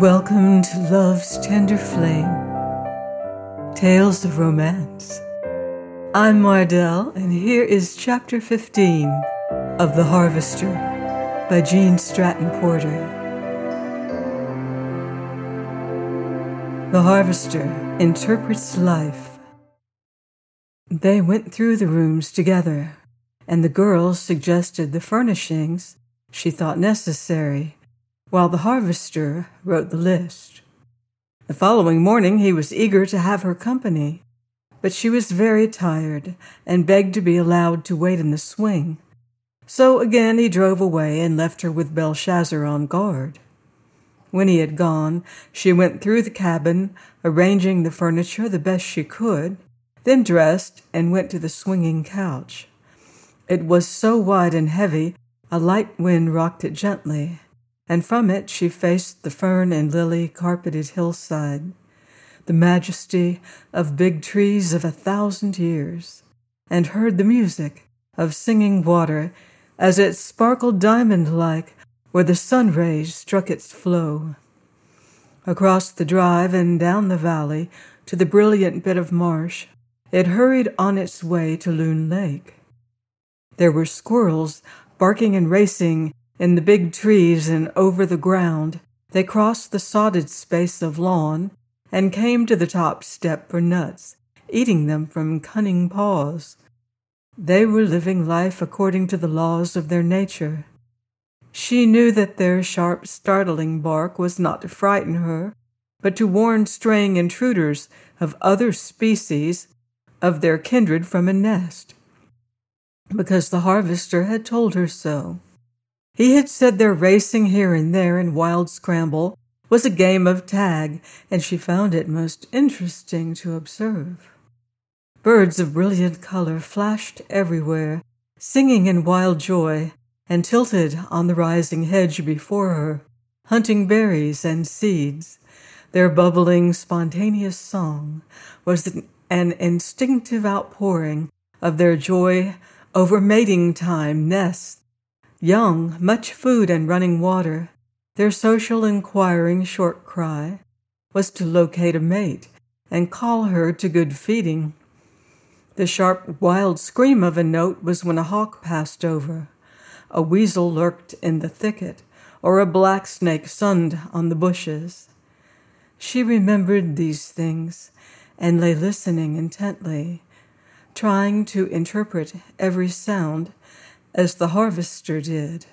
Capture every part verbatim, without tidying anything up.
Welcome to Love's Tender Flame, Tales of Romance. I'm Mardell, and here is Chapter fifteen of The Harvester by Gene Stratton Porter. The Harvester interprets life. They went through the rooms together, and the girl suggested the furnishings she thought necessary, while the harvester wrote the list. The following morning he was eager to have her company, but she was very tired and begged to be allowed to wait in the swing. So again he drove away and left her with Belshazzar on guard. When he had gone, she went through the cabin, arranging the furniture the best she could, then dressed and went to the swinging couch. It was so wide and heavy, a light wind rocked it gently, and from it she faced the fern and lily carpeted hillside, the majesty of big trees of a thousand years, and heard the music of singing water as it sparkled diamond-like where the sun rays struck its flow. Across the drive and down the valley to the brilliant bit of marsh, it hurried on its way to Loon Lake. There were squirrels barking and racing in the big trees, and over the ground they crossed the sodded space of lawn and came to the top step for nuts, eating them from cunning paws. They were living life according to the laws of their nature. She knew that their sharp, startling bark was not to frighten her, but to warn straying intruders of other species of their kindred from a nest, because the harvester had told her so. He had said their racing here and there in wild scramble was a game of tag, and she found it most interesting to observe. Birds of brilliant color flashed everywhere, singing in wild joy, and tilted on the rising hedge before her, hunting berries and seeds. Their bubbling, spontaneous song was an instinctive outpouring of their joy over mating time, nests, young, much food and running water. Their social inquiring short cry was to locate a mate and call her to good feeding. The sharp, wild scream of a note was when a hawk passed over, a weasel lurked in the thicket, or a black snake sunned on the bushes. She remembered these things and lay listening intently, trying to interpret every sound as the harvester did.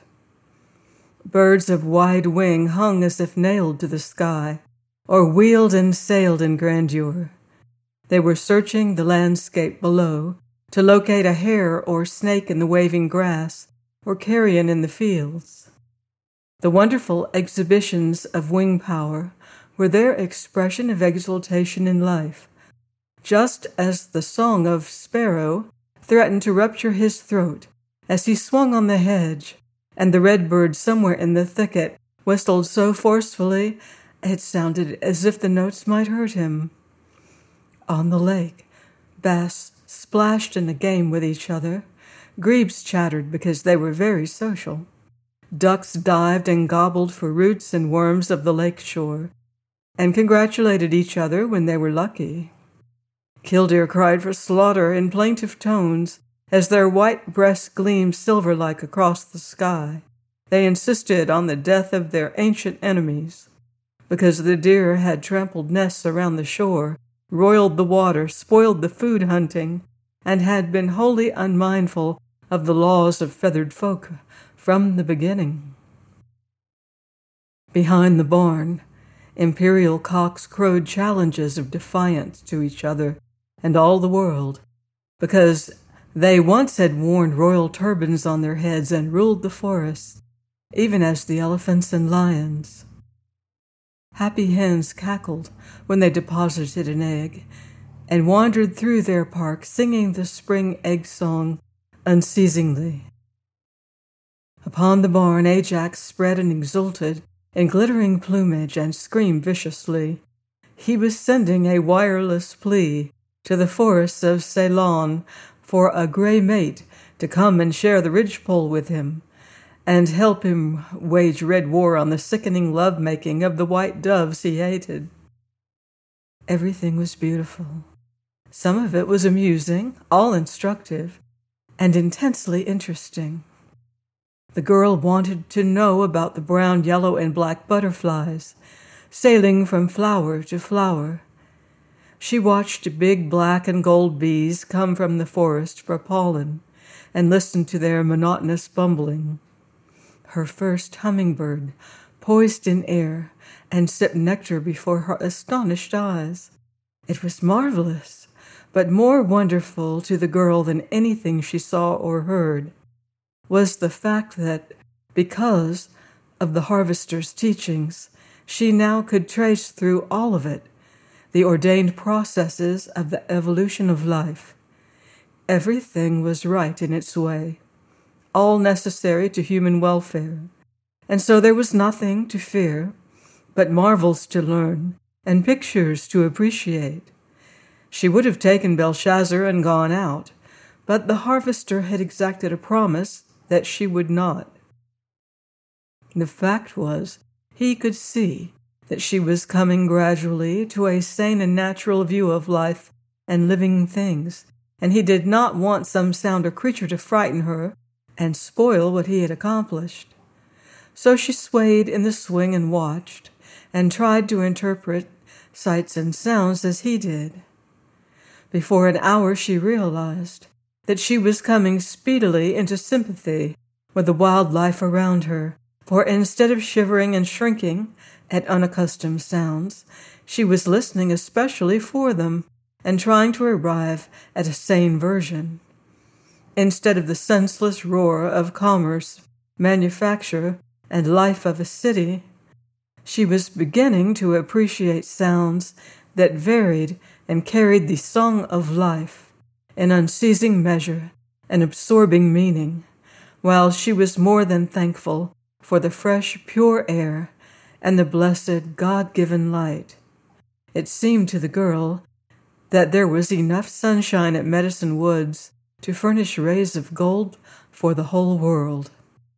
Birds of wide wing hung as if nailed to the sky, or wheeled and sailed in grandeur. They were searching the landscape below to locate a hare or snake in the waving grass, or carrion in the fields. The wonderful exhibitions of wing power were their expression of exultation in life, just as the song of sparrow threatened to rupture his throat as he swung on the hedge, and the redbird somewhere in the thicket whistled so forcefully it sounded as if the notes might hurt him. On the lake, bass splashed in a game with each other. Grebes chattered because they were very social. Ducks dived and gobbled for roots and worms of the lake shore, and congratulated each other when they were lucky. Killdeer cried for slaughter in plaintive tones as their white breasts gleamed silver-like across the sky. They insisted on the death of their ancient enemies, because the deer had trampled nests around the shore, roiled the water, spoiled the food hunting, and had been wholly unmindful of the laws of feathered folk from the beginning. Behind the barn, imperial cocks crowed challenges of defiance to each other and all the world, because they once had worn royal turbans on their heads and ruled the forests, even as the elephants and lions. Happy hens cackled when they deposited an egg, and wandered through their park singing the spring egg song unceasingly. Upon the barn Ajax spread and exulted in glittering plumage and screamed viciously. He was sending a wireless plea to the forests of Ceylon for a gray mate to come and share the ridgepole with him, and help him wage red war on the sickening love-making of the white doves he hated. Everything was beautiful. Some of it was amusing, all instructive, and intensely interesting. The girl wanted to know about the brown, yellow, and black butterflies, sailing from flower to flower. She watched big black and gold bees come from the forest for pollen and listened to their monotonous bumbling. Her first hummingbird poised in air and sipped nectar before her astonished eyes. It was marvelous, but more wonderful to the girl than anything she saw or heard was the fact that, because of the harvester's teachings, she now could trace through all of it the ordained processes of the evolution of life. Everything was right in its way, all necessary to human welfare, and so there was nothing to fear, but marvels to learn and pictures to appreciate. She would have taken Belshazzar and gone out, but the harvester had exacted a promise that she would not. The fact was, he could see that she was coming gradually to a sane and natural view of life and living things, and he did not want some sound or creature to frighten her and spoil what he had accomplished. So she swayed in the swing and watched, and tried to interpret sights and sounds as he did. Before an hour she realized that she was coming speedily into sympathy with the wildlife around her, for instead of shivering and shrinking at unaccustomed sounds, she was listening especially for them and trying to arrive at a sane version. Instead of the senseless roar of commerce, manufacture, and life of a city, she was beginning to appreciate sounds that varied and carried the song of life in unceasing measure and absorbing meaning, while she was more than thankful for the fresh, pure air and the blessed, God-given light. It seemed to the girl that there was enough sunshine at Medicine Woods to furnish rays of gold for the whole world.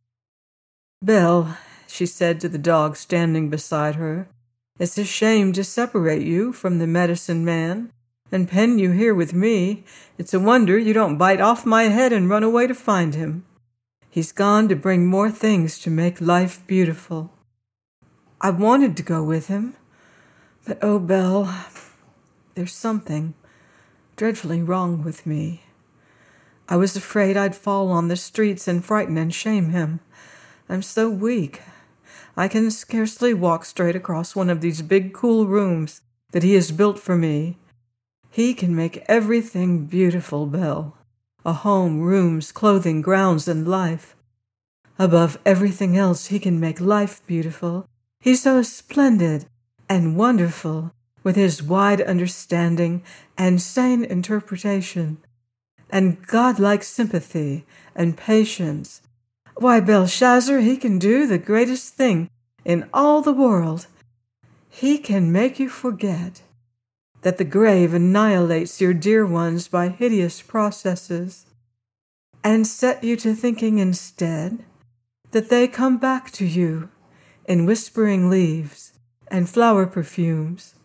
"Belle," she said to the dog standing beside her, "it's a shame to separate you from the medicine man and pen you here with me. It's a wonder you don't bite off my head and run away to find him. He's gone to bring more things to make life beautiful." I wanted to go with him, but oh, Belle, there's something dreadfully wrong with me. I was afraid I'd fall on the streets and frighten and shame him. I'm so weak. I can scarcely walk straight across one of these big, cool rooms that he has built for me. He can make everything beautiful, Belle. A home, rooms, clothing, grounds, and life. Above everything else, he can make life beautiful. He's so splendid and wonderful with his wide understanding and sane interpretation and godlike sympathy and patience. Why, Belshazzar, he can do the greatest thing in all the world. He can make you forget that the grave annihilates your dear ones by hideous processes and set you to thinking instead that they come back to you in whispering leaves and flower perfumes.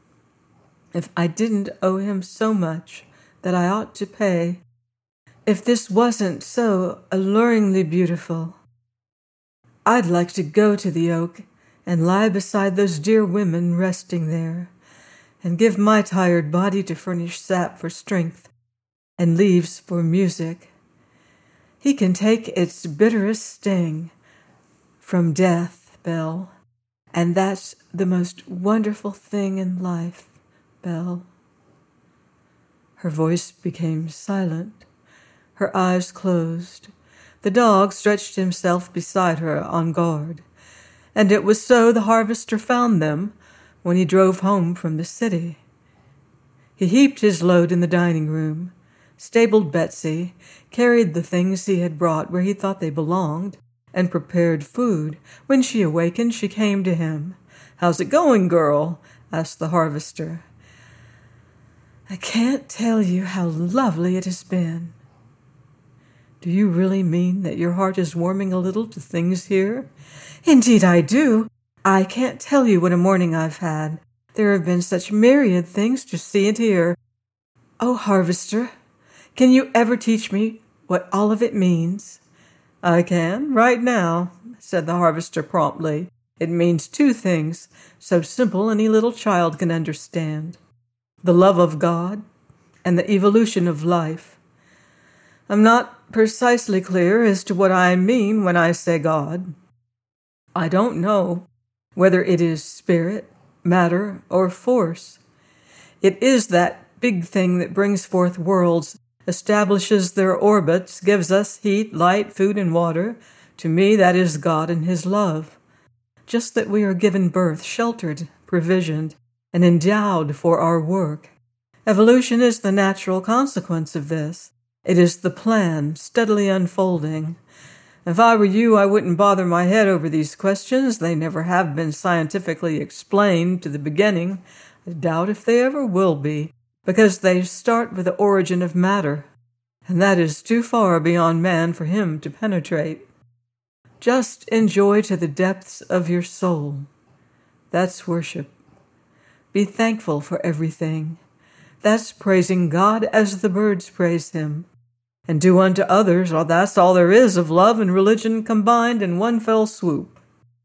If I didn't owe him so much that I ought to pay, if this wasn't so alluringly beautiful, I'd like to go to the oak and lie beside those dear women resting there, and give my tired body to furnish sap for strength and leaves for music. He can take its bitterest sting from death, Belle, and that's the most wonderful thing in life, Belle. Her voice became silent. Her eyes closed. The dog stretched himself beside her on guard, and it was so the harvester found them when he drove home from the city. He heaped his load in the dining room, stabled Betsy, carried the things he had brought where he thought they belonged, and prepared food. When she awakened, she came to him. "How's it going, girl?" asked the harvester. "I can't tell you how lovely it has been." Do you really mean that your heart is warming a little to things here? Indeed I do. I can't tell you what a morning I've had. There have been such myriad things to see and hear. Oh, Harvester, can you ever teach me what all of it means? I can, right now, said the Harvester promptly. It means two things, so simple any little child can understand. The love of God and the evolution of life. I'm not precisely clear as to what I mean when I say God. I don't know whether it is spirit, matter, or force. It is that big thing that brings forth worlds, establishes their orbits, gives us heat, light, food, and water. To me, that is God and His love. Just that we are given birth, sheltered, provisioned, and endowed for our work. Evolution is the natural consequence of this. It is the plan, steadily unfolding. If I were you, I wouldn't bother my head over these questions. They never have been scientifically explained to the beginning. I doubt if they ever will be, because they start with the origin of matter, and that is too far beyond man for him to penetrate. Just enjoy to the depths of your soul. That's worship. Be thankful for everything. That's praising God as the birds praise Him. And do unto others, or that's all there is of love and religion combined in one fell swoop.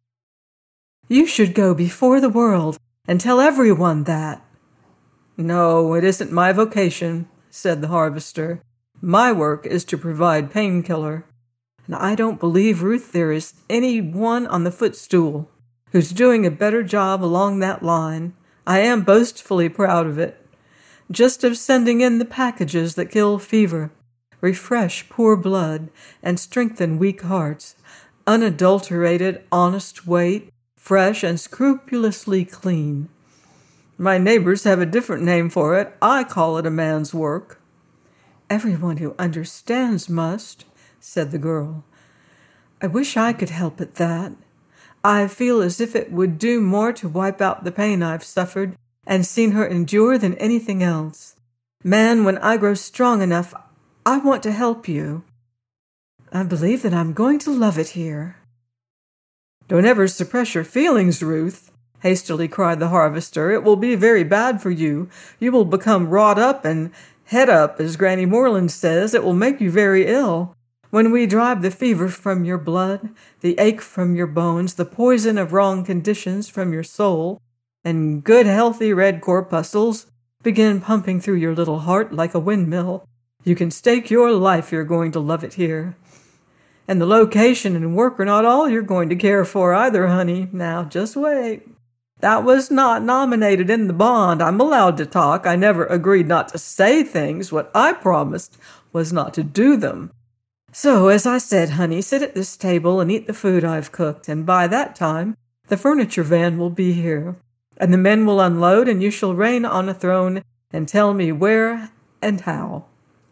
You should go before the world and tell everyone that. No, it isn't my vocation, said the Harvester. My work is to provide painkiller. And I don't believe, Ruth, there is any one on the footstool who's doing a better job along that line. I am boastfully proud of it. Just of sending in the packages that kill fever, refresh poor blood, and strengthen weak hearts. Unadulterated, honest weight, fresh and scrupulously clean. My neighbors have a different name for it. I call it a man's work. Everyone who understands must, said the girl. I wish I could help at that. I feel as if it would do more to wipe out the pain I've suffered and seen her endure than anything else. Man, when I grow strong enough, I want to help you. I believe that I'm going to love it here. Don't ever suppress your feelings, Ruth, hastily cried the Harvester. It will be very bad for you. You will become wrought up and head up, as Granny Moreland says. It will make you very ill. When we drive the fever from your blood, the ache from your bones, the poison of wrong conditions from your soul, and good healthy red corpuscles begin pumping through your little heart like a windmill, you can stake your life you're going to love it here. And the location and work are not all you're going to care for either, honey. Now, just wait. That was not nominated in the bond. I'm allowed to talk. I never agreed not to say things. What I promised was not to do them. So, as I said, honey, sit at this table and eat the food I've cooked, and by that time the furniture van will be here, and the men will unload, and you shall reign on a throne and tell me where and how.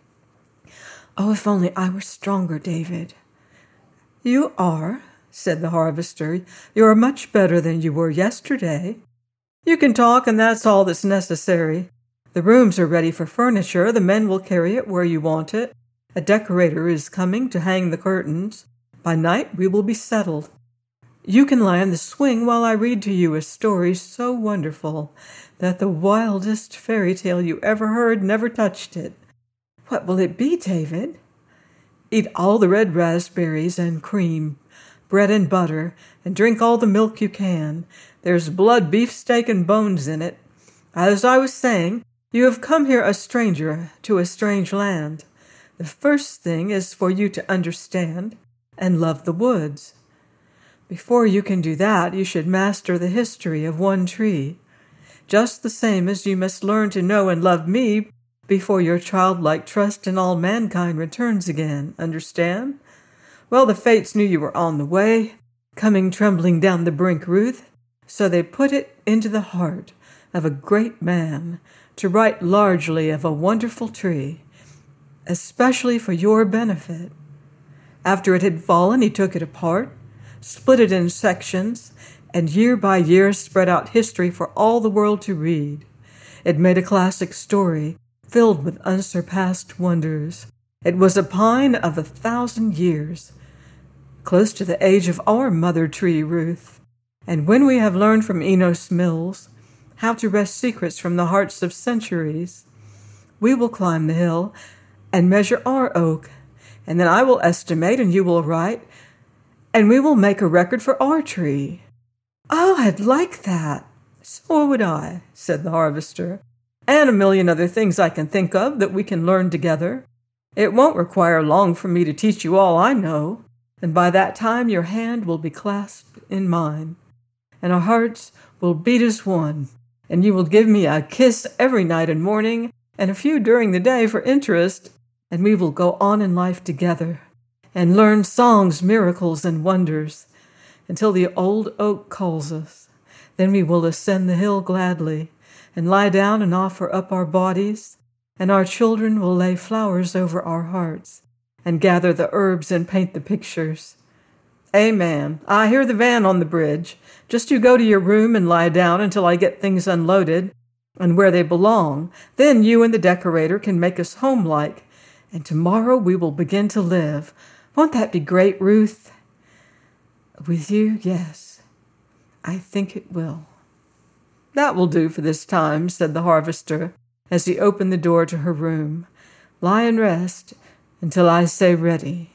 Oh, if only I were stronger, David. You are, said the Harvester. You are much better than you were yesterday. You can talk, and that's all that's necessary. The rooms are ready for furniture. The men will carry it where you want it. A decorator is coming to hang the curtains. By night we will be settled. You can lie on the swing while I read to you a story so wonderful that the wildest fairy tale you ever heard never touched it. What will it be, David? Eat all the red raspberries and cream, bread and butter, and drink all the milk you can. There's blood, beefsteak, and bones in it. As I was saying, you have come here a stranger to a strange land. The first thing is for you to understand and love the woods. Before you can do that, you should master the history of one tree, just the same as you must learn to know and love me before your childlike trust in all mankind returns again. Understand? Well, the fates knew you were on the way, coming trembling down the brink, Ruth, so they put it into the heart of a great man to write largely of a wonderful tree, especially for your benefit. After it had fallen, he took it apart, split it in sections, and year by year spread out history for all the world to read. It made a classic story, filled with unsurpassed wonders. It was a pine of a thousand years, close to the age of our mother tree, Ruth. And when we have learned from Enos Mills how to wrest secrets from the hearts of centuries, we will climb the hill and measure our oak, and then I will estimate and you will write, and we will make a record for our tree." "Oh, I'd like that." "So would I," said the harvester, "and a million other things I can think of that we can learn together. It won't require long for me to teach you all I know, and by that time your hand will be clasped in mine, and our hearts will beat as one, and you will give me a kiss every night and morning, and a few during the day for interest, and we will go on in life together, and learn songs, miracles, and wonders, until the old oak calls us. Then we will ascend the hill gladly, and lie down and offer up our bodies, and our children will lay flowers over our hearts, and gather the herbs and paint the pictures." "Amen. I hear the van on the bridge. Just you go to your room and lie down until I get things unloaded and where they belong. Then you and the decorator can make us homelike, and tomorrow we will begin to live. Won't that be great, Ruth?" "With you, yes. I think it will." "That will do for this time," said the harvester, as he opened the door to her room. "Lie and rest until I say ready."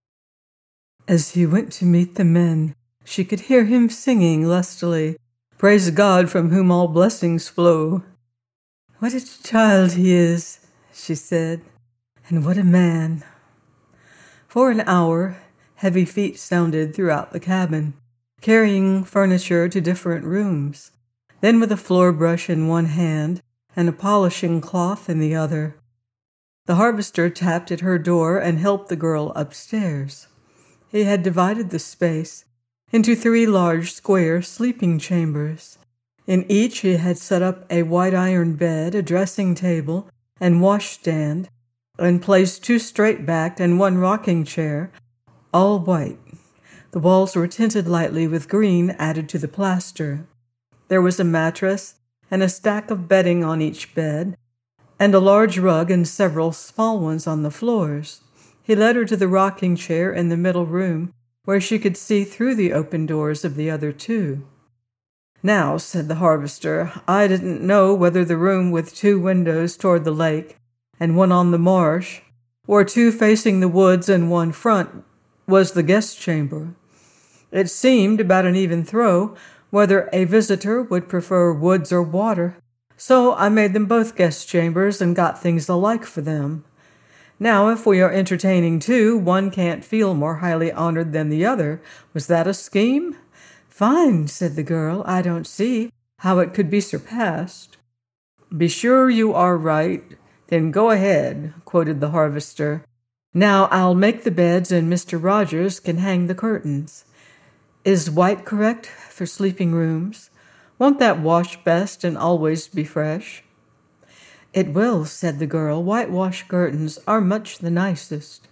As he went to meet the men, she could hear him singing lustily, "Praise God from whom all blessings flow." "What a child he is," she said, "and what a man." For an hour, heavy feet sounded throughout the cabin, carrying furniture to different rooms. Then with a floor brush in one hand and a polishing cloth in the other, the harvester tapped at her door and helped the girl upstairs. He had divided the space into three large square sleeping chambers. In each he had set up a white iron bed, a dressing table, and washstand, and placed two straight-backed and one rocking chair, all white. The walls were tinted lightly with green added to the plaster. There was a mattress and a stack of bedding on each bed, and a large rug and several small ones on the floors. He led her to the rocking chair in the middle room, where she could see through the open doors of the other two. "Now," said the harvester, "I didn't know whether the room with two windows toward the lake and one on the marsh, or two facing the woods and one front, was the guest chamber. It seemed about an even throw whether a visitor would prefer woods or water, so I made them both guest chambers and got things alike for them. Now, if we are entertaining two, one can't feel more highly honored than the other. Was that a scheme?" "Fine," said the girl. "I don't see how it could be surpassed." "Be sure you are right. Then go ahead," quoted the harvester. "Now I'll make the beds and Mister Rogers can hang the curtains. Is white correct for sleeping rooms? Won't that wash best and always be fresh?" "It will," said the girl. "Whitewash curtains are much the nicest."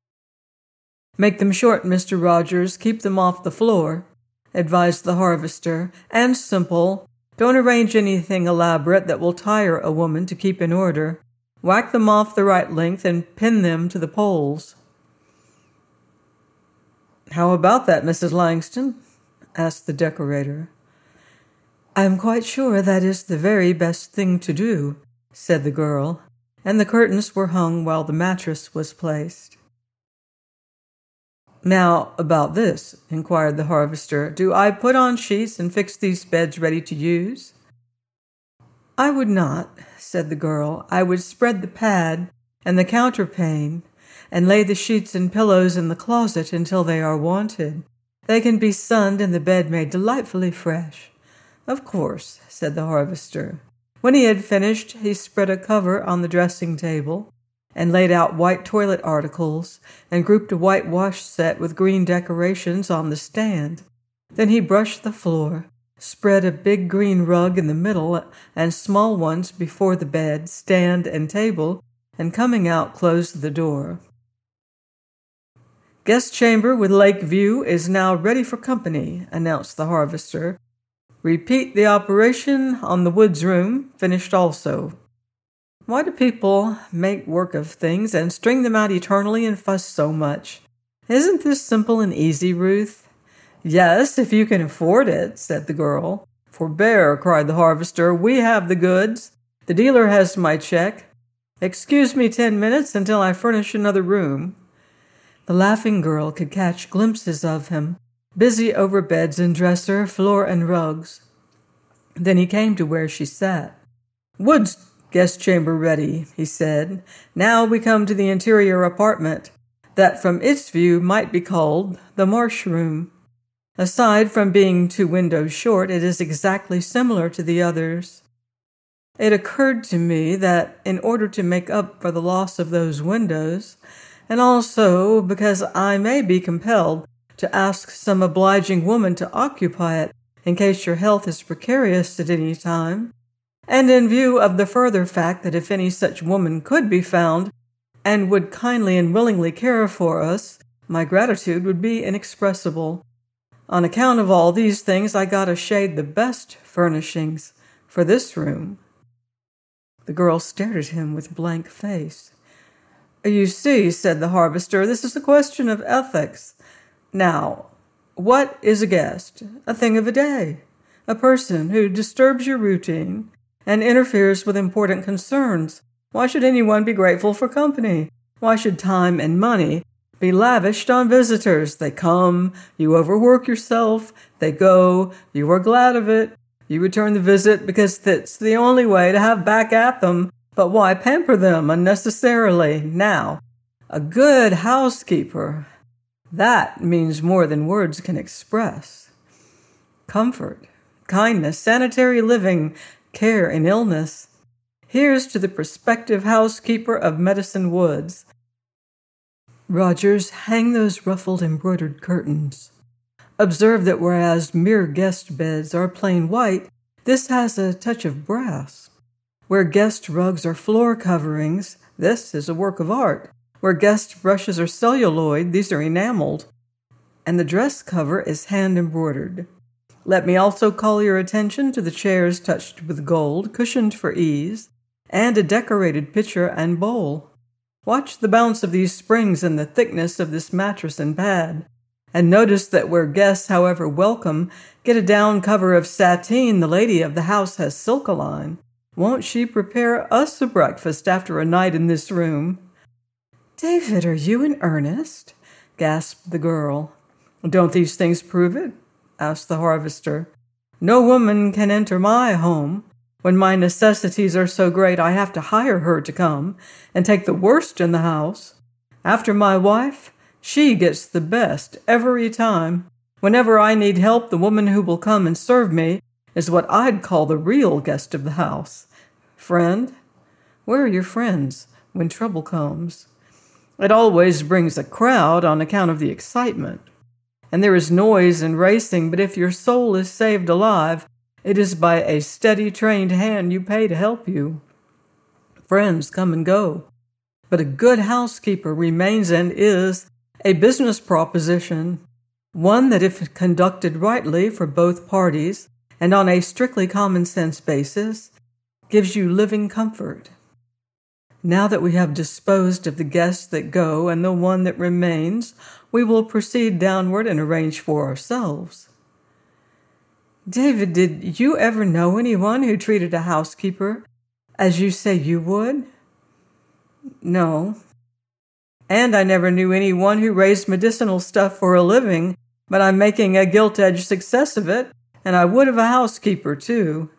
"Make them short, Mister Rogers. Keep them off the floor," advised the harvester, "and simple. Don't arrange anything elaborate that will tire a woman to keep in order. Whack them off the right length and pin them to the poles." "How about that, Missus Langston?" asked the decorator. "I am quite sure that is the very best thing to do," said the girl, and the curtains were hung while the mattress was placed. "Now, about this," inquired the harvester, "do I put on sheets and fix these beds ready to use?" "I would not," said the girl. "I would spread the pad and the counterpane and lay the sheets and pillows in the closet until they are wanted. They can be sunned and the bed made delightfully fresh." "Of course," said the harvester. When he had finished, he spread a cover on the dressing table and laid out white toilet articles and grouped a white wash set with green decorations on the stand. Then he brushed the floor, spread a big green rug in the middle and small ones before the bed, stand, and table, and coming out closed the door. "Guest chamber with lake view is now ready for company," announced the harvester. "Repeat the operation on the woods room, finished also." Why do people make work of things and string them out eternally and fuss so much? Isn't this simple and easy, Ruth?" "Yes, if you can afford it," said the girl. "Forbear," cried the harvester. "We have the goods. The dealer has my check. Excuse me ten minutes until I furnish another room." The laughing girl could catch glimpses of him, busy over beds and dresser, floor and rugs. Then he came to where she sat. "Wood's guest chamber ready," he said. "Now we come to the interior apartment, that from its view might be called the Marsh Room. Aside from being two windows short, it is exactly similar to the others. It occurred to me that in order to make up for the loss of those windows, and also because I may be compelled to ask some obliging woman to occupy it in case your health is precarious at any time, and in view of the further fact that if any such woman could be found and would kindly and willingly care for us, my gratitude would be inexpressible. On account of all these things, I got a shade the best furnishings for this room." The girl stared at him with blank face. "You see," said the harvester, "this is a question of ethics. Now, what is a guest? A thing of a day. A person who disturbs your routine and interferes with important concerns. Why should anyone be grateful for company? Why should time and money be lavished on visitors? They come, you overwork yourself, they go, you are glad of it. You return the visit because that's the only way to have back at them, but why pamper them unnecessarily? Now, a good housekeeper, that means more than words can express. Comfort, kindness, sanitary living, care in illness. Here's to the prospective housekeeper of Medicine Woods. Rogers, hang those ruffled embroidered curtains. Observe that whereas mere guest beds are plain white, this has a touch of brass. Where guest rugs are floor coverings, this is a work of art. Where guest brushes are celluloid, these are enameled. And the dress cover is hand embroidered. Let me also call your attention to the chairs touched with gold, cushioned for ease, and a decorated pitcher and bowl. Watch the bounce of these springs and the thickness of this mattress and pad, and notice that where guests, however welcome, get a down cover of sateen, the lady of the house has Silkaline. Won't she prepare us a breakfast after a night in this room?" "David, are you in earnest?" gasped the girl. "Don't these things prove it?" asked the harvester. "No woman can enter my home. When my necessities are so great, I have to hire her to come and take the worst in the house. After my wife, she gets the best every time. Whenever I need help, the woman who will come and serve me is what I'd call the real guest of the house. Friend? Where are your friends when trouble comes? It always brings a crowd on account of the excitement. And there is noise and racing, but if your soul is saved alive, it is by a steady, trained hand you pay to help you. Friends come and go, but a good housekeeper remains and is a business proposition, one that if conducted rightly for both parties and on a strictly common-sense basis, gives you living comfort. Now that we have disposed of the guests that go and the one that remains, we will proceed downward and arrange for ourselves." "David, did you ever know anyone who treated a housekeeper as you say you would?" "No. And I never knew anyone who raised medicinal stuff for a living, but I'm making a gilt-edged success of it, and I would of a housekeeper, too."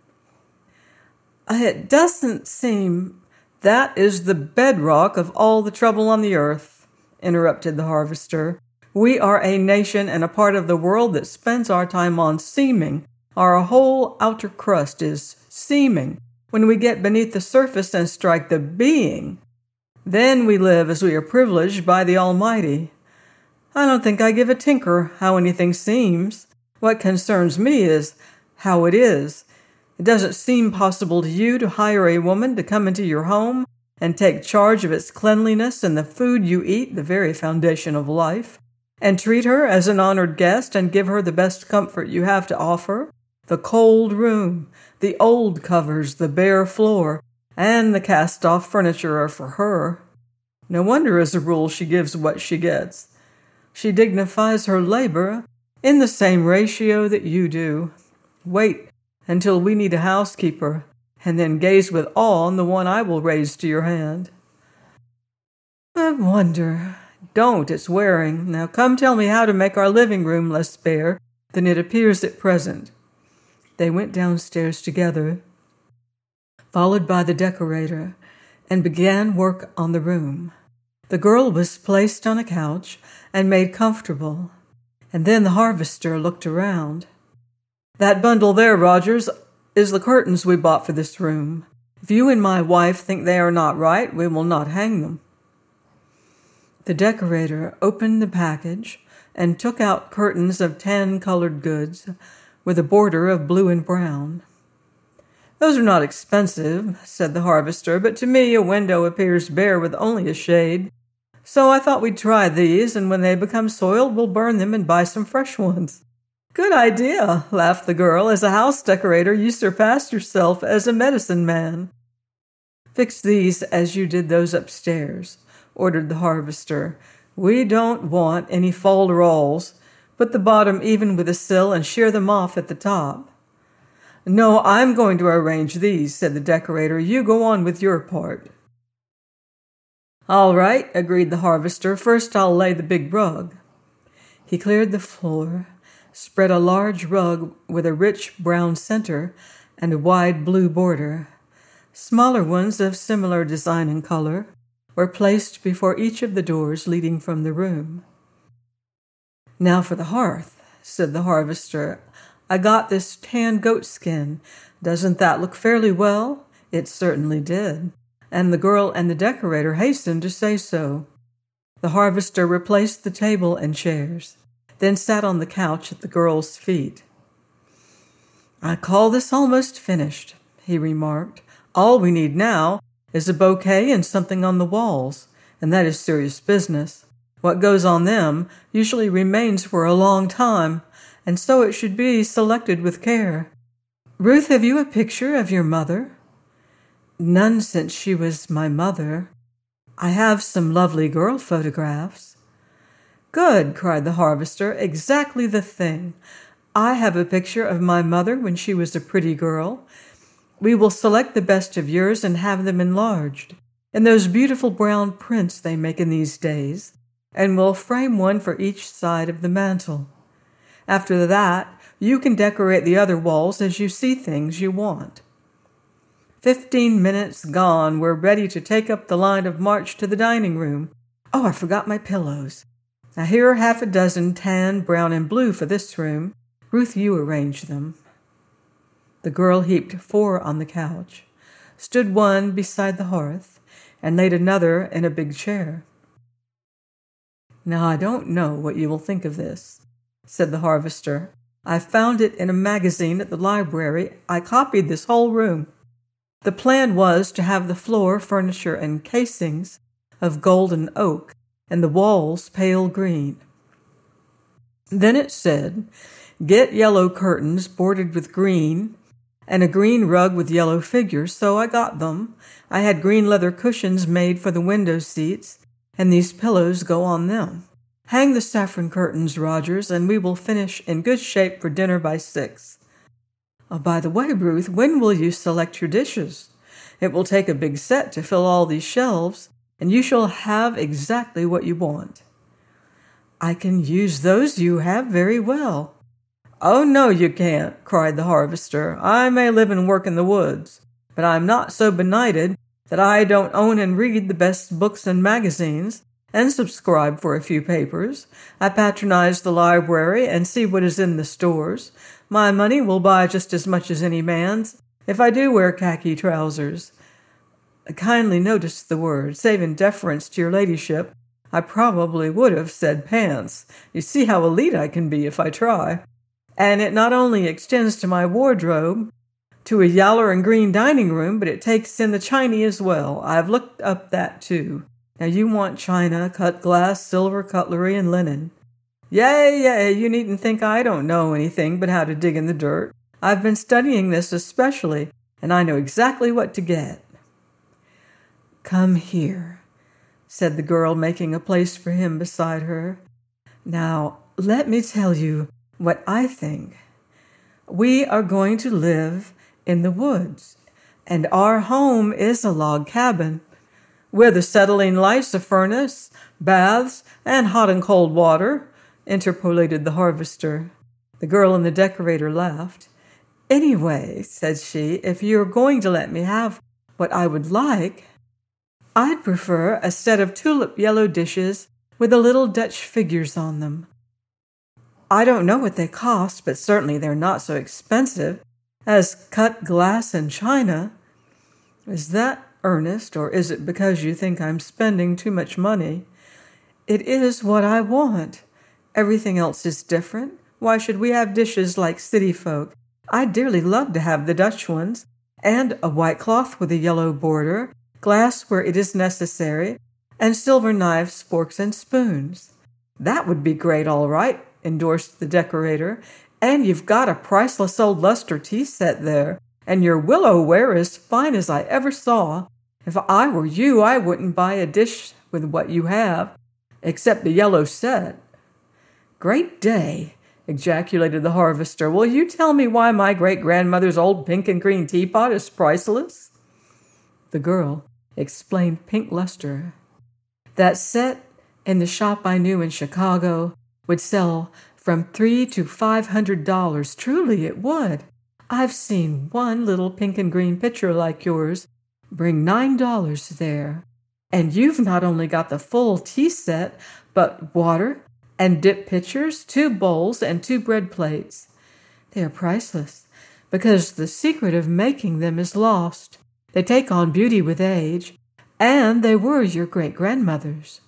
"It doesn't seem—" "That is the bedrock of all the trouble on the earth," interrupted the harvester. "We are a nation and a part of the world that spends our time on seeming. Our whole outer crust is seeming. When we get beneath the surface and strike the being, then we live as we are privileged by the Almighty. I don't think I give a tinker how anything seems. What concerns me is how it is. It doesn't seem possible to you to hire a woman to come into your home and take charge of its cleanliness and the food you eat, the very foundation of life, and treat her as an honored guest and give her the best comfort you have to offer, the cold room, the old covers, the bare floor, and the cast-off furniture are for her. No wonder, as a rule, she gives what she gets. She dignifies her labor in the same ratio that you do. Wait until we need a housekeeper, and then gaze with awe on the one I will raise to your hand. I wonder. Don't, it's wearing. Now come tell me how to make our living room less bare than it appears at present. They went downstairs together, followed by the decorator, and began work on the room. The girl was placed on a couch and made comfortable, and then the harvester looked around. That bundle there, Rogers, is the curtains we bought for this room. If you and my wife think they are not right, we will not hang them. The decorator opened the package and took out curtains of tan-colored goods with a border of blue and brown. Those are not expensive, said the harvester, but to me a window appears bare with only a shade. So I thought we'd try these, and when they become soiled, we'll burn them and buy some fresh ones. Good idea, laughed the girl. As a house decorator, you surpassed yourself as a medicine man. Fix these as you did those upstairs, ordered the harvester. We don't want any fol-de-rols. Put the bottom even with the sill and shear them off at the top. No, I'm going to arrange these, said the decorator. You go on with your part. All right, agreed the harvester. First I'll lay the big rug. He cleared the floor, spread a large rug with a rich brown center and a wide blue border. Smaller ones of similar design and color were placed before each of the doors leading from the room. Now for the hearth, said the harvester. I got this tan goat skin. Doesn't that look fairly well? It certainly did, and the girl and the decorator hastened to say so. The harvester replaced the table and chairs, then sat on the couch at the girl's feet. I call this almost finished, he remarked. All we need now is a bouquet and something on the walls, and that is serious business. What goes on them usually remains for a long time, and so it should be selected with care. Ruth, have you a picture of your mother? None since she was my mother. I have some lovely girl photographs. Good, cried the harvester, exactly the thing. I have a picture of my mother when she was a pretty girl. We will select the best of yours and have them enlarged, in those beautiful brown prints they make in these days, and we'll frame one for each side of the mantel. After that, you can decorate the other walls as you see things you want. Fifteen minutes gone, we're ready to take up the line of march to the dining room. Oh, I forgot my pillows. Now here are half a dozen, tan, brown, and blue for this room. Ruth, you arrange them. The girl heaped four on the couch, stood one beside the hearth, and laid another in a big chair. Now I don't know what you will think of this, said the harvester. I found it in a magazine at the library. I copied this whole room. The plan was to have the floor, furniture, and casings of golden oak, and the walls pale green. Then it said, get yellow curtains bordered with green, and a green rug with yellow figures, so I got them. I had green leather cushions made for the window seats, and these pillows go on them. Hang the saffron curtains, Rogers, and we will finish in good shape for dinner by six. Oh, by the way, Ruth, when will you select your dishes? It will take a big set to fill all these shelves, and you shall have exactly what you want. I can use those you have very well. Oh, no, you can't, cried the harvester. I may live and work in the woods, but I'm not so benighted that I don't own and read the best books and magazines and subscribe for a few papers. I patronize the library and see what is in the stores. My money will buy just as much as any man's if I do wear khaki trousers. Kindly notice the word. Save in deference to your ladyship, I probably would have said pants. You see how elite I can be if I try. And it not only extends to my wardrobe, to a yaller and green dining room, but it takes in the chiny as well. I've looked up that too. Now you want china, cut glass, silver cutlery, and linen. Yay, yay, you needn't think I don't know anything but how to dig in the dirt. I've been studying this especially, and I know exactly what to get. "Come here," said the girl, making a place for him beside her. "Now, let me tell you what I think. We are going to live in the woods, and our home is a log cabin, with acetylene lights, a furnace, baths, and hot and cold water," interpolated the harvester. The girl and the decorator laughed. "Anyway," said she, "if you're going to let me have what I would like, I'd prefer a set of tulip yellow dishes with the little Dutch figures on them. I don't know what they cost, but certainly they're not so expensive as cut glass and china. Is that earnest, or is it because you think I'm spending too much money? It is what I want. Everything else is different. Why should we have dishes like city folk? I'd dearly love to have the Dutch ones, and a white cloth with a yellow border, glass where it is necessary, and silver knives, forks, and spoons." "That would be great, all right," endorsed the decorator. "And you've got a priceless old Luster tea set there, and your willow ware as fine as I ever saw. If I were you, I wouldn't buy a dish with what you have, except the yellow set." "Great day!" ejaculated the harvester. "Will you tell me why my great-grandmother's old pink and green teapot is priceless?" The girl explained pink luster. "That set in the shop I knew in Chicago would sell from three to five hundred dollars. Truly it would. I've seen one little pink and green pitcher like yours bring nine dollars there. And you've not only got the full tea set, but water and dip pitchers, two bowls, and two bread plates. They are priceless, because the secret of making them is lost. They take on beauty with age, and they were your great-grandmother's."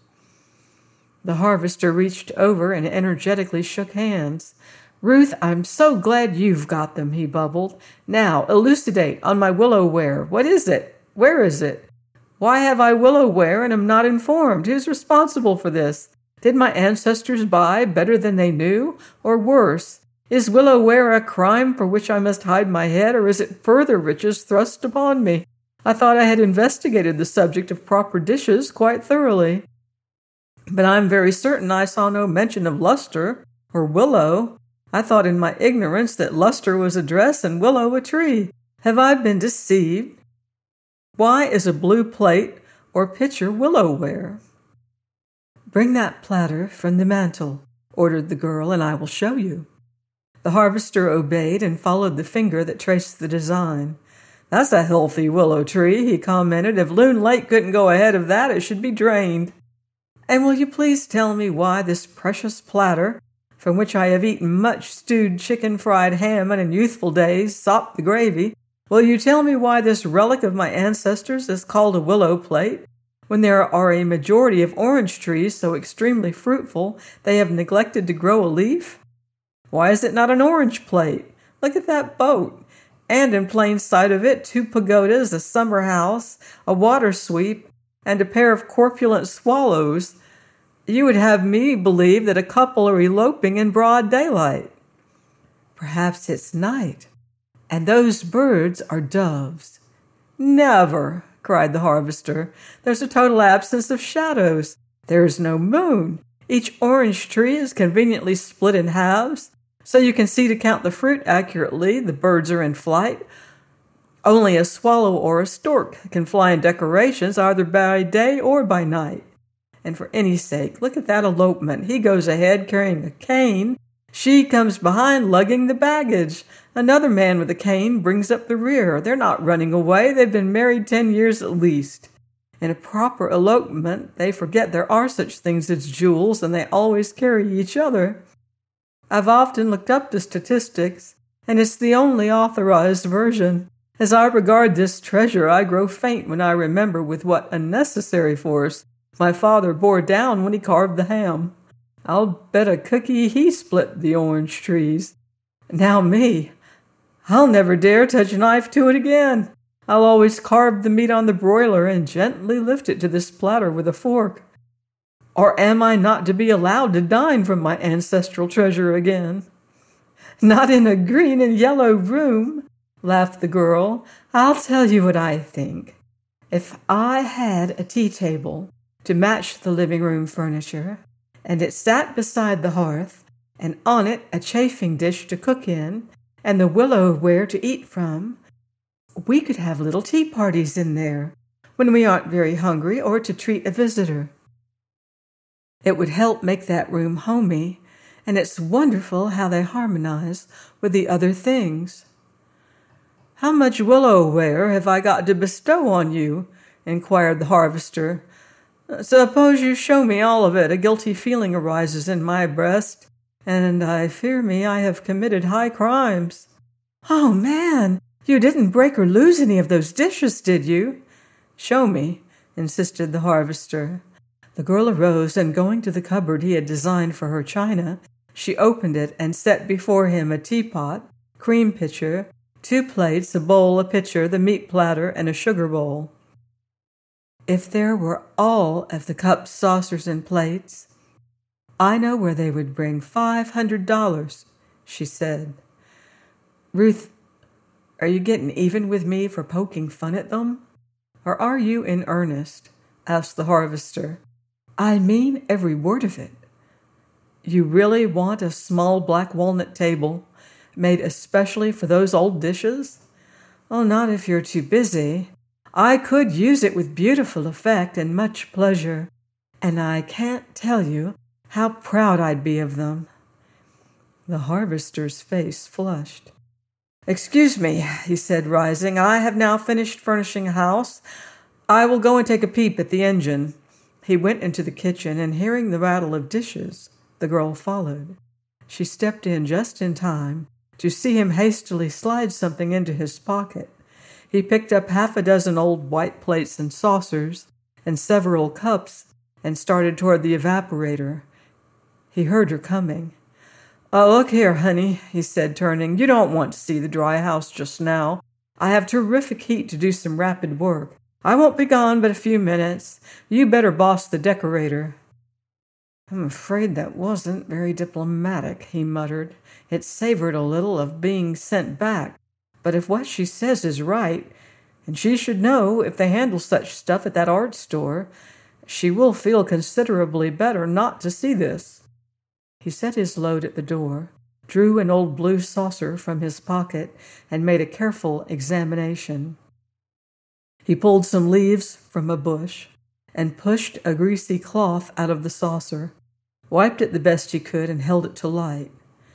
The harvester reached over and energetically shook hands. "Ruth, I'm so glad you've got them," he bubbled. "Now, elucidate on my willow ware. What is it? Where is it? Why have I willow ware and am not informed? Who's responsible for this? Did my ancestors buy better than they knew? Or worse, is willow ware a crime for which I must hide my head, or is it further riches thrust upon me? I thought I had investigated the subject of proper dishes quite thoroughly. But I'm very certain I saw no mention of luster or willow. I thought in my ignorance that luster was a dress and willow a tree. Have I been deceived? Why is a blue plate or pitcher willow ware?" "Bring that platter from the mantel," ordered the girl, "and I will show you." The harvester obeyed and followed the finger that traced the design. "That's a healthy willow tree," he commented. "If Loon Lake couldn't go ahead of that, it should be drained. And will you please tell me why this precious platter, from which I have eaten much stewed chicken, fried ham, and in youthful days sopped the gravy, will you tell me why this relic of my ancestors is called a willow plate, when there are a majority of orange trees so extremely fruitful they have neglected to grow a leaf? Why is it not an orange plate? Look at that boat, and in plain sight of it two pagodas, a summer house, a water sweep, and a pair of corpulent swallows. You would have me believe that a couple are eloping in broad daylight." "Perhaps it's night, and those birds are doves." "Never!" cried the harvester. "There's a total absence of shadows. There is no moon. Each orange tree is conveniently split in halves, so you can see to count the fruit accurately. The birds are in flight. Only a swallow or a stork can fly in decorations either by day or by night. And for any sake, look at that elopement. He goes ahead carrying a cane. She comes behind lugging the baggage. Another man with a cane brings up the rear. They're not running away. They've been married ten years at least. In a proper elopement, they forget there are such things as jewels, and they always carry each other. I've often looked up the statistics, and it's the only authorized version. As I regard this treasure, I grow faint when I remember with what unnecessary force my father bore down when he carved the ham. I'll bet a cookie he split the orange trees. Now me, I'll never dare touch a knife to it again. I'll always carve the meat on the broiler and gently lift it to this platter with a fork. Or am I not to be allowed to dine from my ancestral treasure again?" "Not in a green and yellow room," laughed the girl. "I'll tell you what I think. If I had a tea table to match the living room furniture, and it sat beside the hearth, and on it a chafing dish to cook in, and the willow ware to eat from, we could have little tea parties in there when we aren't very hungry or to treat a visitor. It would help make that room homey, and it's wonderful how they harmonize with the other things. "How much willow ware have I got to bestow on you?" inquired the harvester. "Suppose you show me all of it. A guilty feeling arises in my breast, and I fear me I have committed high crimes." "Oh, man, you didn't break or lose any of those dishes, did you?" "Show me," insisted the harvester. The girl arose, and going to the cupboard he had designed for her china, she opened it and set before him a teapot, cream pitcher, two plates, a bowl, a pitcher, the meat platter, and a sugar bowl. "If there were all of the cups, saucers, and plates, I know where they would bring five hundred dollars, she said. "Ruth, are you getting even with me for poking fun at them? Or are you in earnest?" asked the harvester. "I mean every word of it. You really want a small black walnut table made especially for those old dishes?" "Oh, not if you're too busy. I could use it with beautiful effect and much pleasure, and I can't tell you how proud I'd be of them." The harvester's face flushed. "Excuse me," he said, rising. "I have now finished furnishing a house. I will go and take a peep at the engine." He went into the kitchen, and hearing the rattle of dishes, the girl followed. She stepped in just in time to see him hastily slide something into his pocket. He picked up half a dozen old white plates and saucers and several cups and started toward the evaporator. He heard her coming. "Oh, look here, honey," he said, turning. "You don't want to see the dry house just now. I have terrific heat to do some rapid work. I won't be gone but a few minutes. You better boss the decorator." "I'm afraid that wasn't very diplomatic," he muttered. It savored a little of being sent back. But if what she says is right, and she should know if they handle such stuff at that art store, she will feel considerably better not to see this. He set his load at the door, drew an old blue saucer from his pocket, and made a careful examination. He pulled some leaves from a bush and pushed a greasy cloth out of the saucer, wiped it the best he could, and held it to light.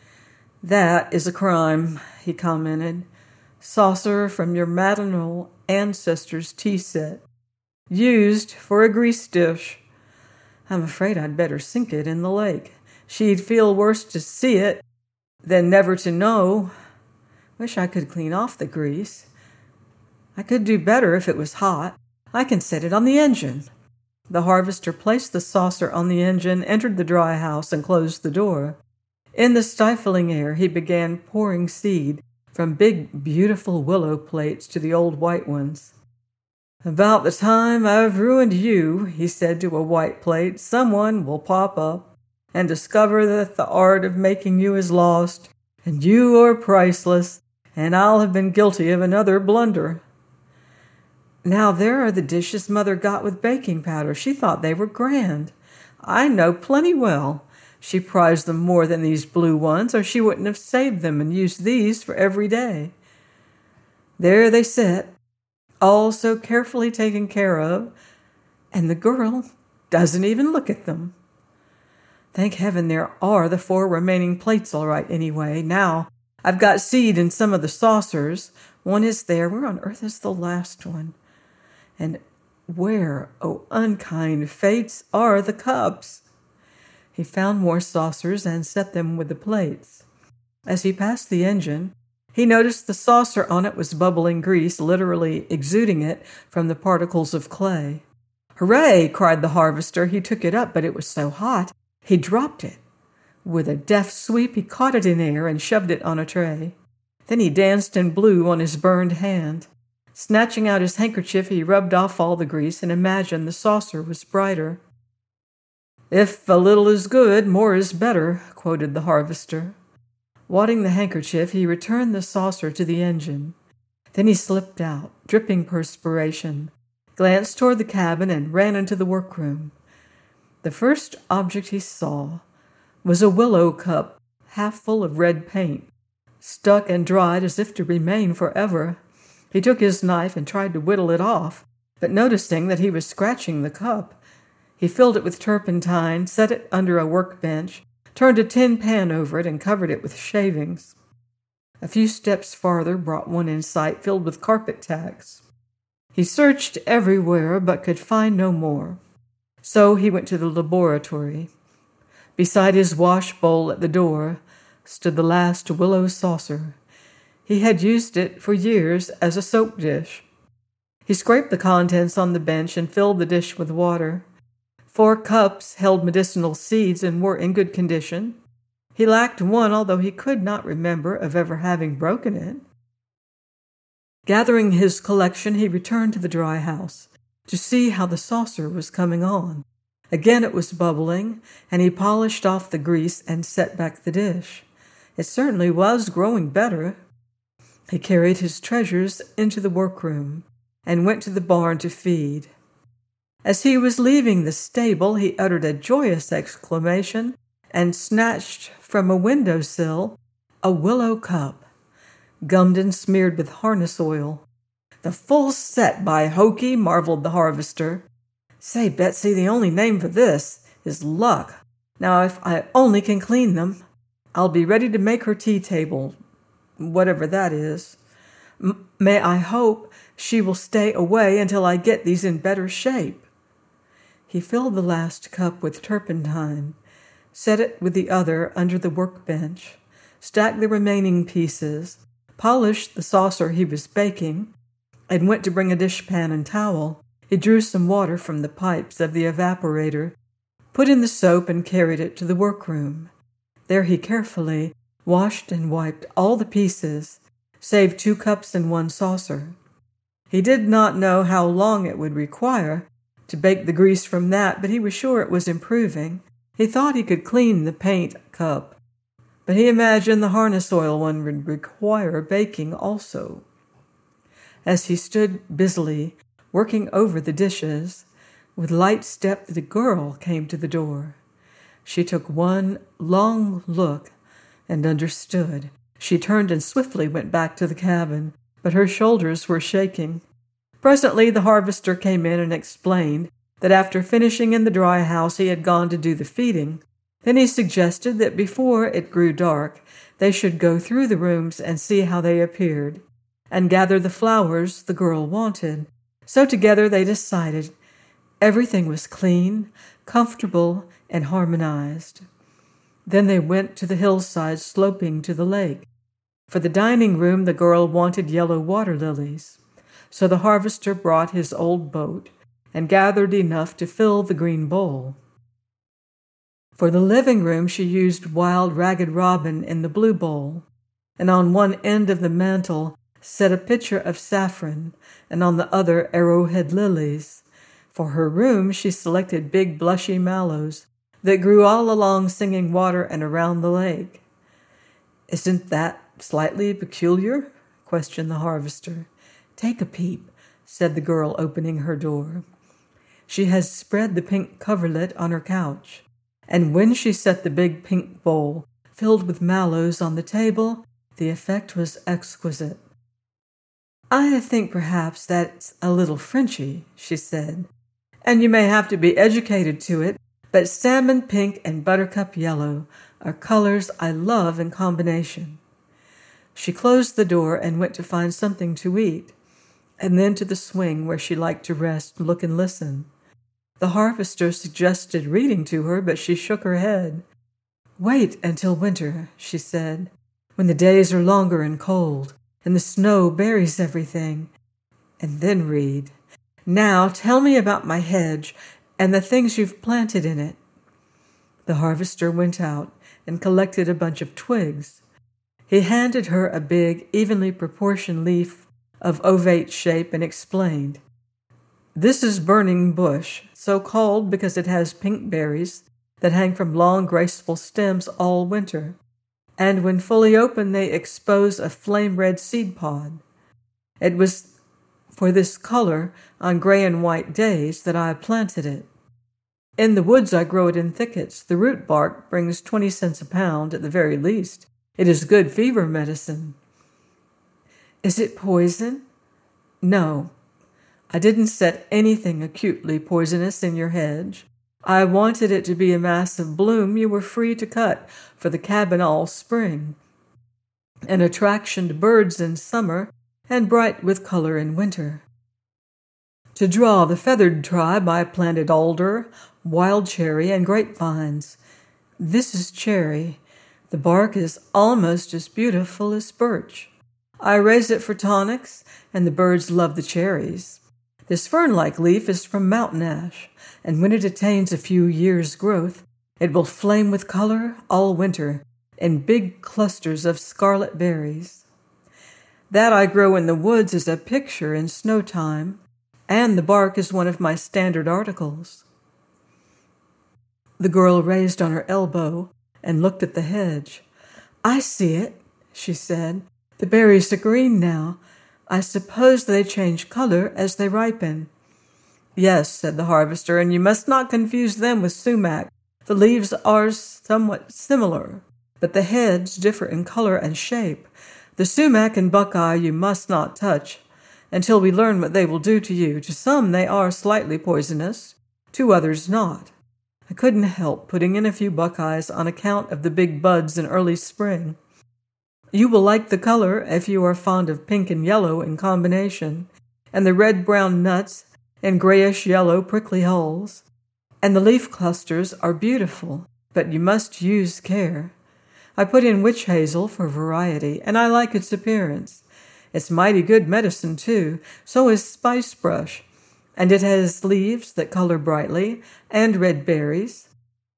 "That is a crime," he commented. "Saucer from your maternal ancestors' tea set, used for a grease dish. I'm afraid I'd better sink it in the lake. She'd feel worse to see it than never to know. Wish I could clean off the grease. I could do better if it was hot. I can set it on the engine." The harvester placed the saucer on the engine, entered the dry house, and closed the door. In the stifling air, he began pouring seed from big, beautiful willow plates to the old white ones. "About the time I've ruined you," he said to a white plate, "someone will pop up and discover that the art of making you is lost, and you are priceless, and I'll have been guilty of another blunder." "Now there are the dishes Mother got with baking powder. She thought they were grand. I know plenty well she prized them more than these blue ones, or she wouldn't have saved them and used these for every day. There they sit, all so carefully taken care of, and the girl doesn't even look at them. Thank heaven there are the four remaining plates all right anyway. Now I've got seed in some of the saucers. One is there. Where on earth is the last one? And where, oh unkind fates, are the cups?" He found more saucers and set them with the plates. As he passed the engine, he noticed the saucer on it was bubbling grease, literally exuding it from the particles of clay. "Hooray!" cried the harvester. He took it up, but it was so hot, he dropped it. With a deft sweep, he caught it in air and shoved it on a tray. Then he danced and blew on his burned hand. Snatching out his handkerchief, he rubbed off all the grease and imagined the saucer was brighter. "If a little is good, more is better," quoted the harvester. Wadding the handkerchief, he returned the saucer to the engine. Then he slipped out, dripping perspiration, glanced toward the cabin, and ran into the workroom. The first object he saw was a willow cup half full of red paint, stuck and dried as if to remain forever. He took his knife and tried to whittle it off, but noticing that he was scratching the cup, he filled it with turpentine, set it under a workbench, turned a tin pan over it, and covered it with shavings. A few steps farther brought one in sight filled with carpet tacks. He searched everywhere but could find no more. So he went to the laboratory. Beside his wash bowl at the door stood the last willow saucer. He had used it for years as a soap dish. He scraped the contents on the bench and filled the dish with water. Four cups held medicinal seeds and were in good condition. He lacked one, although he could not remember of ever having broken it. Gathering his collection, he returned to the dry house to see how the saucer was coming on. Again it was bubbling, and he polished off the grease and set back the dish. It certainly was growing better. He carried his treasures into the workroom and went to the barn to feed. As he was leaving the stable, he uttered a joyous exclamation and snatched from a windowsill a willow cup, gummed and smeared with harness oil. "The full set, by hokey," marveled the harvester. "Say, Betsy, the only name for this is luck. Now, if I only can clean them, I'll be ready to make her tea table, whatever that is. M- may I hope she will stay away until I get these in better shape." He filled the last cup with turpentine, set it with the other under the workbench, stacked the remaining pieces, polished the saucer he was baking, and went to bring a dishpan and towel. He drew some water from the pipes of the evaporator, put in the soap, and carried it to the workroom. There he carefully washed and wiped all the pieces, save two cups and one saucer. He did not know how long it would require to bake the grease from that, but he was sure it was improving. He thought he could clean the paint cup, but he imagined the harness oil one would require baking also. As he stood busily working over the dishes, with light step the girl came to the door. She took one long look and understood. She turned and swiftly went back to the cabin, but her shoulders were shaking. Presently the harvester came in and explained that after finishing in the dry house he had gone to do the feeding. Then he suggested that before it grew dark they should go through the rooms and see how they appeared, and gather the flowers the girl wanted. So together they decided everything was clean, comfortable, and harmonized. Then they went to the hillside sloping to the lake. For the dining room the girl wanted yellow water lilies. So the harvester brought his old boat and gathered enough to fill the green bowl. For the living room she used wild ragged robin in the blue bowl, and on one end of the mantel set a pitcher of saffron, and on the other arrowhead lilies. For her room she selected big blushy mallows that grew all along Singing Water and around the lake. "Isn't that slightly peculiar?" questioned the harvester. "Take a peep," said the girl, opening her door. She had spread the pink coverlet on her couch, and when she set the big pink bowl filled with mallows on the table, the effect was exquisite. "I think perhaps that's a little Frenchy," she said, "and you may have to be educated to it, but salmon pink and buttercup yellow are colors I love in combination." She closed the door and went to find something to eat, and then to the swing where she liked to rest, look, and listen. The harvester suggested reading to her, but she shook her head. "Wait until winter," she said, "when the days are longer and cold, and the snow buries everything, and then read. Now tell me about my hedge and the things you've planted in it." The harvester went out and collected a bunch of twigs. He handed her a big, evenly proportioned leaf of ovate shape and explained, "This is burning bush, so called because it has pink berries that hang from long, graceful stems all winter, and when fully open they expose a flame-red seed pod. It was for this color on gray and white days that I planted it. In the woods I grow it in thickets. The root bark brings twenty cents a pound at the very least. It is good fever medicine." "Is it poison?" "No. I didn't set anything acutely poisonous in your hedge. I wanted it to be a mass of bloom you were free to cut for the cabin all spring, an attraction to birds in summer and bright with color in winter. To draw the feathered tribe, I planted alder, wild cherry, and grapevines. This is cherry. The bark is almost as beautiful as birch. I raise it for tonics, and the birds love the cherries. This fern-like leaf is from mountain ash, and when it attains a few years' growth, it will flame with color all winter in big clusters of scarlet berries. That I grow in the woods is a picture in snow time, and the bark is one of my standard articles." The girl raised on her elbow and looked at the hedge. "I see it," she said. "The berries are green now. I suppose they change color as they ripen." "Yes," said the harvester, "and you must not confuse them with sumac. The leaves are somewhat similar, but the heads differ in color and shape. The sumac and buckeye you must not touch until we learn what they will do to you. To some they are slightly poisonous, to others not. I couldn't help putting in a few buckeyes on account of the big buds in early spring. You will like the color if you are fond of pink and yellow in combination, and the red-brown nuts and grayish-yellow prickly hulls. And the leaf clusters are beautiful, but you must use care. I put in witch hazel for variety, and I like its appearance. It's mighty good medicine, too. So is spicebrush, and it has leaves that color brightly, and red berries.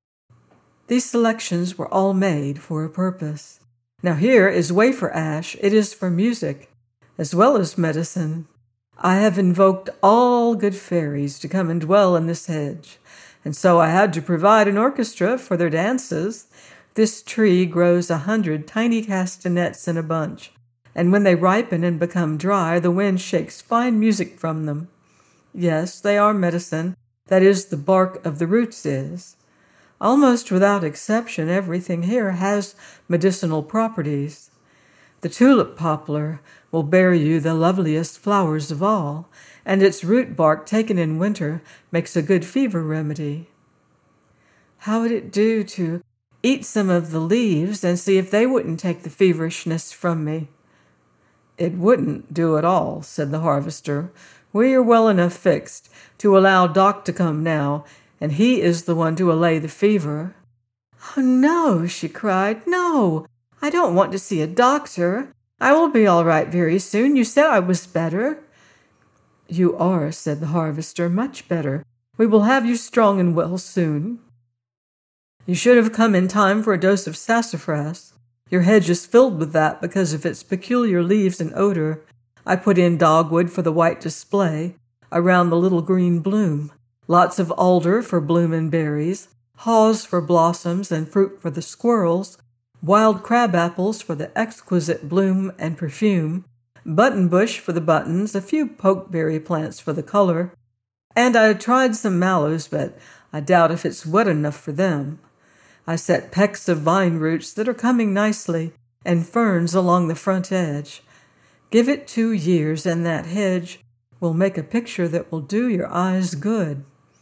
These selections were all made for a purpose. Now here is wafer ash. It is for music, as well as medicine. I have invoked all good fairies to come and dwell in this hedge, and so I had to provide an orchestra for their dances. This tree grows a hundred tiny castanets in a bunch, and when they ripen and become dry, the wind shakes fine music from them. Yes, they are medicine. That is, the bark of the roots is. Almost without exception, everything here has medicinal properties. The tulip poplar will bear you the loveliest flowers of all, and its root bark taken in winter makes a good fever remedy. How would it do to eat some of the leaves and see if they wouldn't take the feverishness from me?" "It wouldn't do at all," said the harvester. "We are well enough fixed to allow Doc to come now, and he is the one to allay the fever." "Oh, no," she cried. "No, I don't want to see a doctor. I will be all right very soon. You said I was better." "You are," said the harvester, "much better. We will have you strong and well soon. You should have come in time for a dose of sassafras. Your hedge is filled with that because of its peculiar leaves and odor. I put in dogwood for the white display around the little green bloom, lots of alder for bloom and berries, haws for blossoms and fruit for the squirrels, wild crab apples for the exquisite bloom and perfume, buttonbush for the buttons, a few pokeberry plants for the color, and I tried some mallows, but I doubt if it's wet enough for them. I set pecks of vine roots that are coming nicely, and ferns along the front edge. Give it two years, and that hedge will make a picture that will do your eyes good.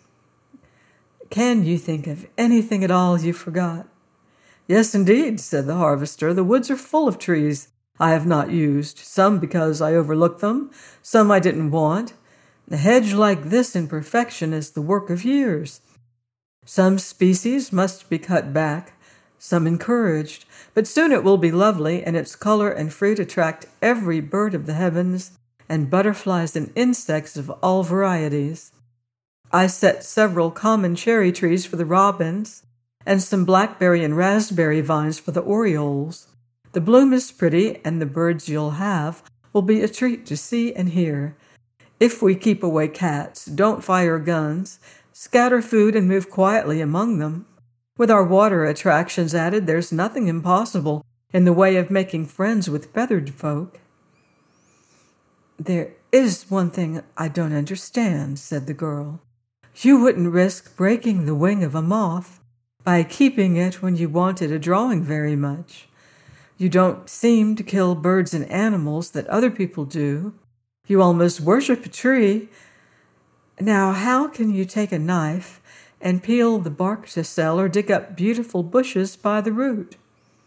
Can you think of anything at all you forgot?" "Yes, indeed," said the harvester. "The woods are full of trees I have not used, some because I overlooked them, some I didn't want. A hedge like this in perfection is the work of years. Some species must be cut back, some encouraged, but soon it will be lovely, and its color and fruit attract every bird of the heavens and butterflies and insects of all varieties. I set several common cherry trees for the robins, and some blackberry and raspberry vines for the orioles. The bloom is pretty, and the birds you'll have will be a treat to see and hear. If we keep away cats, don't fire guns, scatter food and move quietly among them. With our water attractions added, there's nothing impossible in the way of making friends with feathered folk." "There is one thing I don't understand," said the girl. "You wouldn't risk breaking the wing of a moth by keeping it when you wanted a drawing very much. You don't seem to kill birds and animals that other people do. You almost worship a tree. Now, how can you take a knife and peel the bark to sell or dig up beautiful bushes by the root?"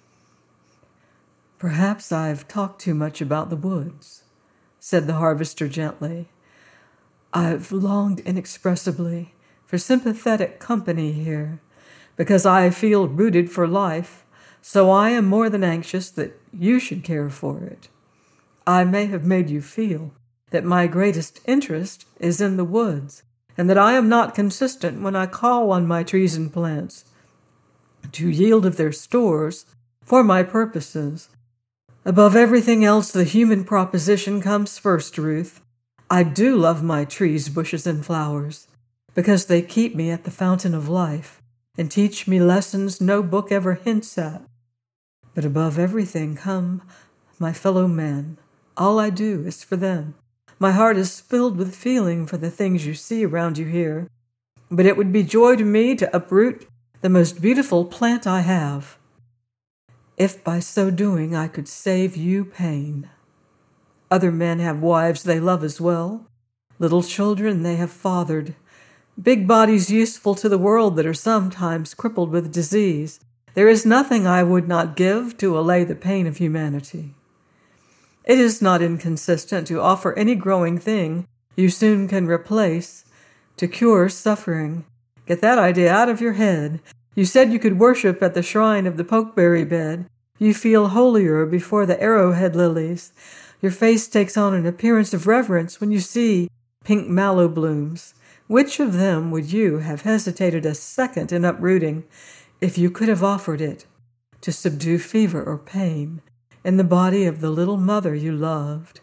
"Perhaps I've talked too much about the woods," said the harvester gently. "I've longed inexpressibly for sympathetic company here, because I feel rooted for life, so I am more than anxious that you should care for it. I may have made you feel that my greatest interest is in the woods, and that I am not consistent when I call on my trees and plants to yield of their stores for my purposes. Above everything else, the human proposition comes first, Ruth. I do love my trees, bushes, and flowers, because they keep me at the fountain of life and teach me lessons no book ever hints at. But above everything come my fellow men. All I do is for them. My heart is filled with feeling for the things you see around you here, but it would be joy to me to uproot the most beautiful plant I have, if by so doing I could save you pain. Other men have wives they love as well, little children they have fathered, big bodies useful to the world that are sometimes crippled with disease. There is nothing I would not give to allay the pain of humanity. It is not inconsistent to offer any growing thing you soon can replace to cure suffering. Get that idea out of your head. You said you could worship at the shrine of the pokeberry bed. You feel holier before the arrowhead lilies. Your face takes on an appearance of reverence when you see pink mallow blooms. Which of them would you have hesitated a second in uprooting if you could have offered it to subdue fever or pain in the body of the little mother you loved?"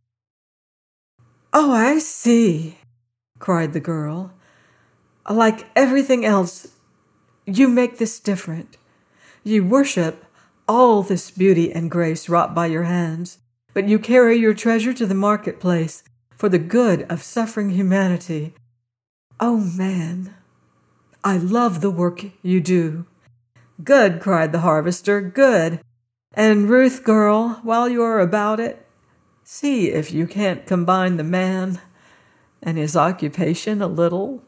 "Oh, I see," cried the girl. "Like everything else, you make this different. You worship all this beauty and grace wrought by your hands, but you carry your treasure to the marketplace for the good of suffering humanity. Oh, man, I love the work you do." "Good," cried the harvester, "good. And Ruth, girl, while you are about it, see if you can't combine the man and his occupation a little."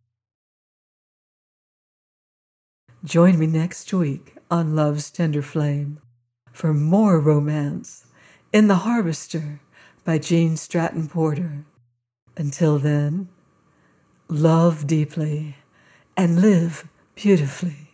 Join me next week on Love's Tender Flame for more romance in The Harvester by Gene Stratton Porter. Until then, love deeply and live beautifully.